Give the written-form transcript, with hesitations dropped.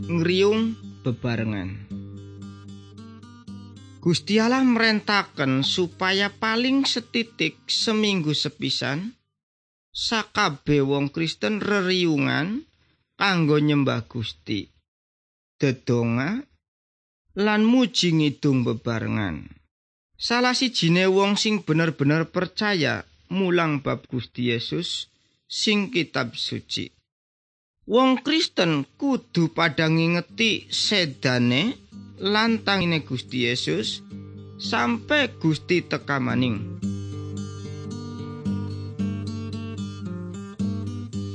Ngriyung bebarengan. Gusti Allah mrentaken supaya paling setitik seminggu sepisan sakabeh wong Kristen reriyungan kanggo nyembah Gusti, dedonga lan muji ngidung bebarengan. Salah sijine wong sing bener-bener percaya mulang bab Gusti Yesus sing kitab suci. Wong Kristen kudu padha ngingeti sedane lan tangine Gusti Yesus sampai Gusti teka maning.